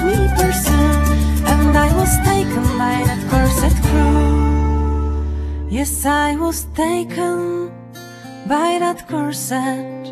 me pursue, and I was taken by that cursed crew. Yes, I was taken by that cursed